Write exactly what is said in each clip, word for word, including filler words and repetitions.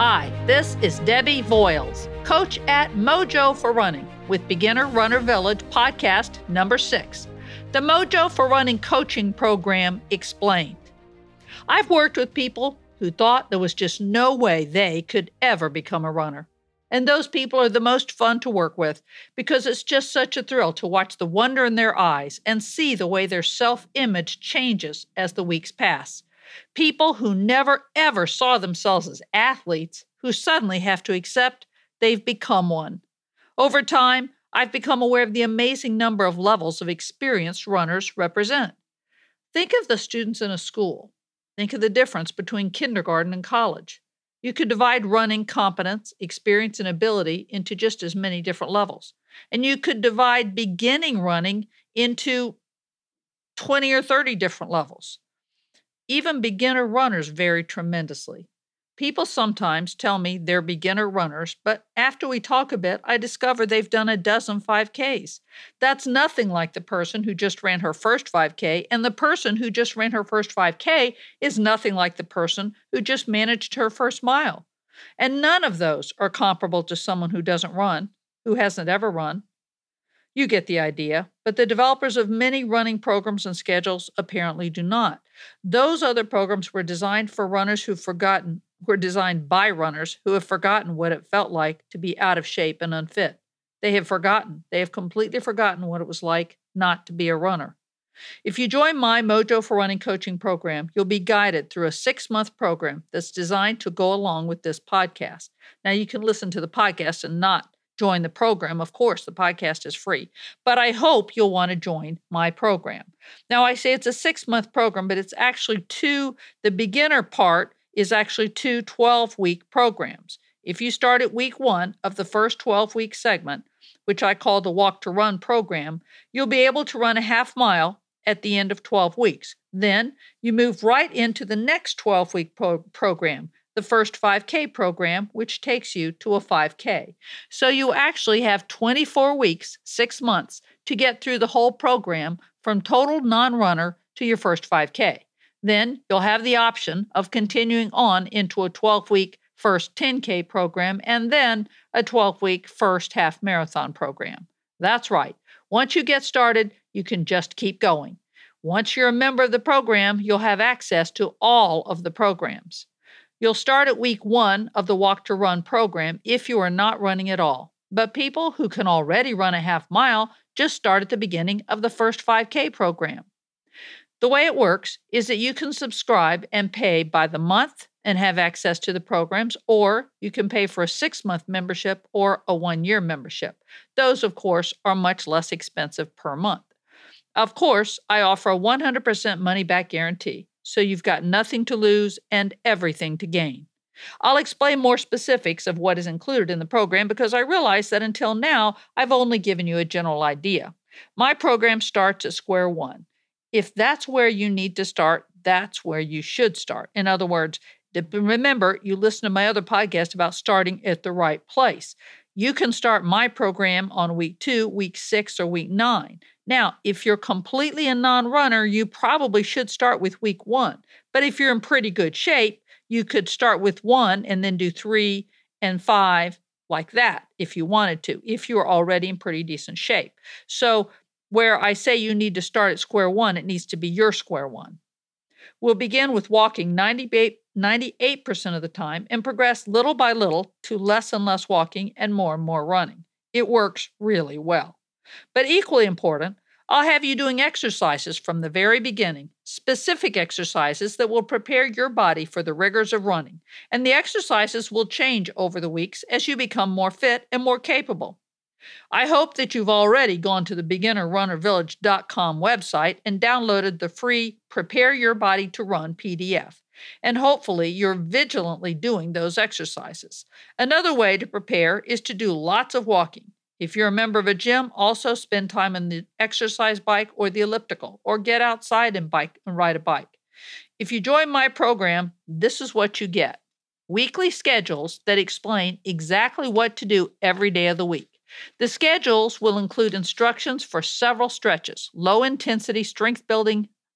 Hi, this is Debbie Voiles, coach at Mojo for Running with Beginner Runner Village podcast number six, the Mojo for Running coaching program explained. I've worked with people who thought there was just no way they could ever become a runner. And those people are the most fun to work with because it's just such a thrill to watch the wonder in their eyes and see the way their self-image changes as the weeks pass. People who never ever saw themselves as athletes who suddenly have to accept they've become one. Over time, I've become aware of the amazing number of levels of experienced runners represent. Think of the students in a school. Think of the difference between kindergarten and college. You could divide running competence, experience, and ability into just as many different levels. And you could divide beginning running into twenty or thirty different levels. Even beginner runners vary tremendously. People sometimes tell me they're beginner runners, but after we talk a bit, I discover they've done a dozen five Ks. That's nothing like the person who just ran her first five K, and the person who just ran her first five K is nothing like the person who just managed her first mile. And none of those are comparable to someone who doesn't run, who hasn't ever run. You get the idea, but the developers of many running programs and schedules apparently do not. Those other programs were designed for runners who've forgotten were designed by runners who have forgotten what it felt like to be out of shape and unfit. They have forgotten. They have completely forgotten what it was like not to be a runner. If you join my Mojo for Running coaching program, you'll be guided through a six-month program that's designed to go along with this podcast. Now, you can listen to the podcast and not join the program. Of course, the podcast is free, but I hope you'll want to join my program. Now, I say it's a six-month program, but it's actually two, the beginner part is actually two twelve-week programs. If you start at week one of the first twelve-week segment, which I call the Walk to Run program, you'll be able to run a half mile at the end of twelve weeks. Then you move right into the next twelve-week pro- program, the first five K program, which takes you to a five K. So you actually have twenty-four weeks, six months, to get through the whole program from total non-runner to your first five K. Then you'll have the option of continuing on into a twelve-week first ten K program and then a twelve-week first half marathon program. That's right. Once you get started, you can just keep going. Once you're a member of the program, you'll have access to all of the programs. You'll start at week one of the Walk to Run program if you are not running at all. But people who can already run a half mile just start at the beginning of the first five K program. The way it works is that you can subscribe and pay by the month and have access to the programs, or you can pay for a six-month membership or a one-year membership. Those, of course, are much less expensive per month. Of course, I offer a one hundred percent money-back guarantee, so you've got nothing to lose and everything to gain. I'll explain more specifics of what is included in the program because I realize that until now, I've only given you a general idea. My program starts at square one. If that's where you need to start, that's where you should start. In other words, remember, you listen to my other podcast about starting at the right place. You can start my program on week two, week six, or week nine. Now, if you're completely a non-runner, you probably should start with week one. But if you're in pretty good shape, you could start with one and then do three and five like that if you wanted to, if you're already in pretty decent shape. So where I say you need to start at square one, it needs to be your square one. We'll begin with walking ninety-eight percent of the time and progress little by little to less and less walking and more and more running. It works really well. But equally important, I'll have you doing exercises from the very beginning, specific exercises that will prepare your body for the rigors of running. And the exercises will change over the weeks as you become more fit and more capable. I hope that you've already gone to the beginner runner village dot com website and downloaded the free Prepare Your Body to Run P D F. And hopefully you're vigilantly doing those exercises. Another way to prepare is to do lots of walking. If you're a member of a gym, also spend time on the exercise bike or the elliptical, or get outside and bike and ride a bike. If you join my program, this is what you get. Weekly schedules that explain exactly what to do every day of the week. The schedules will include instructions for several stretches, low-intensity strength-building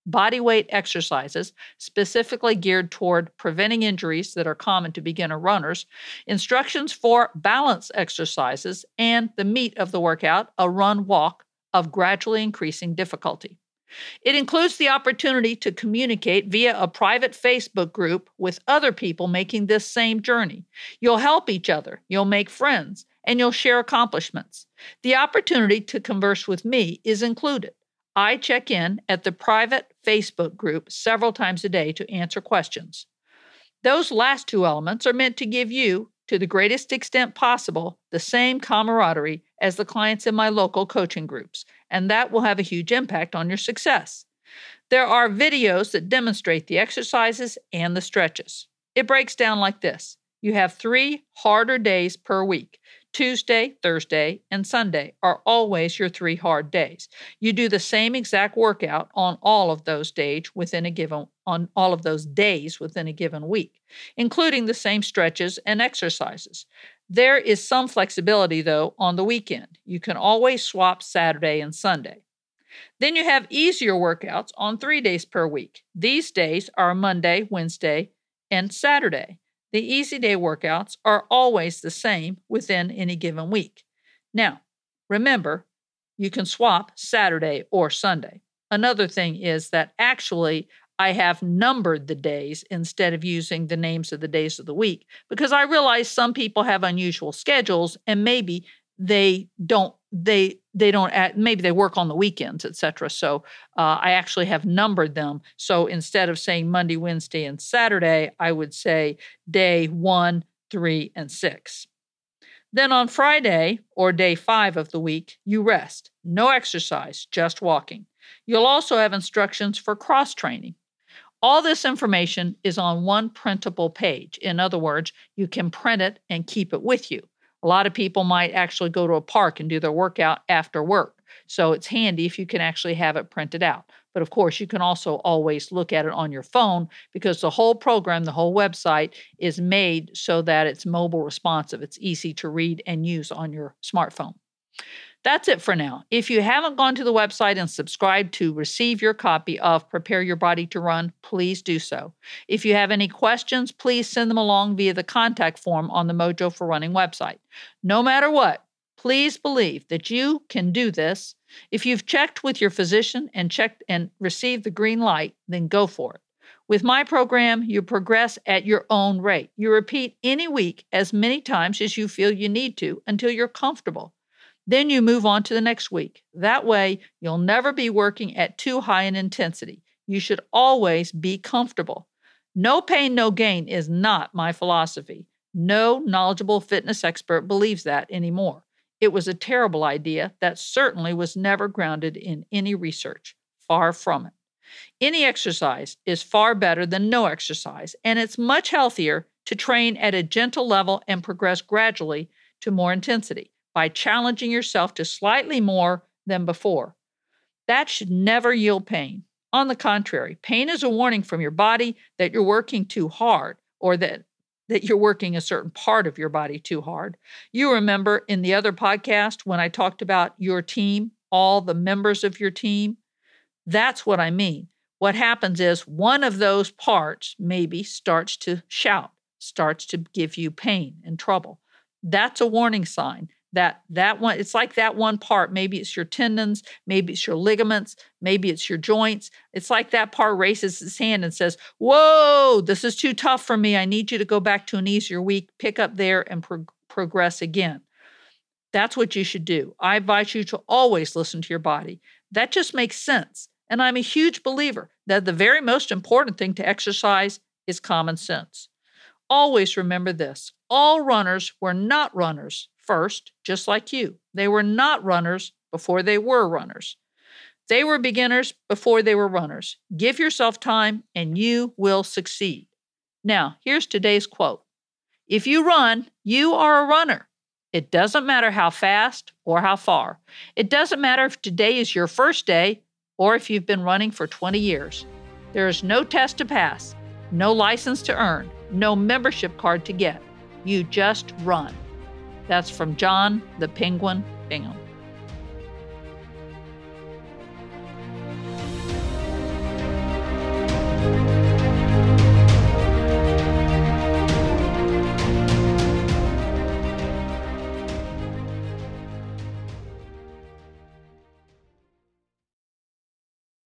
bodyweight exercises specifically geared toward preventing injuries that are common to beginner runners, instructions for balance exercises, and the meat of the workout, a run-walk of gradually increasing difficulty. It includes the opportunity to communicate via a private Facebook group with other people making this same journey. You'll help each other, you'll make friends, and you'll share accomplishments. The opportunity to converse with me is included. I check in at the private Facebook group several times a day to answer questions. Those last two elements are meant to give you, to the greatest extent possible, the same camaraderie as the clients in my local coaching groups, and that will have a huge impact on your success. There are videos that demonstrate the exercises and the stretches. It breaks down like this. You have three harder days per week. Tuesday, Thursday, and Sunday are always your three hard days. You do the same exact workout on all of those days within a given on all of those days within a given week, including the same stretches and exercises. There is some flexibility, though, on the weekend. You can always swap Saturday and Sunday. Then you have easier workouts on three days per week. These days are Monday, Wednesday, and Saturday. The easy day workouts are always the same within any given week. Now, remember, you can swap Saturday or Sunday. Another thing is that actually I have numbered the days instead of using the names of the days of the week because I realize some people have unusual schedules and maybe they don't they they don't add, maybe they work on the weekends, et cetera. So uh, I actually have numbered them. So instead of saying Monday, Wednesday, and Saturday, I would say day one, three, and six. Then on Friday or day five of the week, you rest. No exercise, just walking. You'll also have instructions for cross-training. All this information is on one printable page. In other words, you can print it and keep it with you. A lot of people might actually go to a park and do their workout after work. So it's handy if you can actually have it printed out. But of course, you can also always look at it on your phone because the whole program, the whole website is made so that it's mobile responsive. It's easy to read and use on your smartphone. That's it for now. If you haven't gone to the website and subscribed to receive your copy of Prepare Your Body to Run, please do so. If you have any questions, please send them along via the contact form on the Mojo for Running website. No matter what, please believe that you can do this. If you've checked with your physician and checked and received the green light, then go for it. With my program, you progress at your own rate. You repeat any week as many times as you feel you need to until you're comfortable. Then you move on to the next week. That way, you'll never be working at too high an intensity. You should always be comfortable. No pain, no gain is not my philosophy. No knowledgeable fitness expert believes that anymore. It was a terrible idea that certainly was never grounded in any research. Far from it. Any exercise is far better than no exercise, and it's much healthier to train at a gentle level and progress gradually to more intensity by challenging yourself to slightly more than before. That should never yield pain. On the contrary, pain is a warning from your body that you're working too hard or that, that you're working a certain part of your body too hard. You remember in the other podcast when I talked about your team, all the members of your team? That's what I mean. What happens is one of those parts maybe starts to shout, starts to give you pain and trouble. That's a warning sign. That that one, it's like that one part. Maybe it's your tendons, maybe it's your ligaments, maybe it's your joints. It's like that part raises its hand and says, whoa, this is too tough for me. I need you to go back to an easier week, pick up there and pro- progress again. That's what you should do. I advise you to always listen to your body. That just makes sense. And I'm a huge believer that the very most important thing to exercise is common sense. Always remember this. All runners were not runners first, just like you. They were not runners before they were runners. They were beginners before they were runners. Give yourself time and you will succeed. Now, here's today's quote. If you run, you are a runner. It doesn't matter how fast or how far. It doesn't matter if today is your first day or if you've been running for twenty years. There is no test to pass, no license to earn, no membership card to get. You just run. That's from John the Penguin Bingham.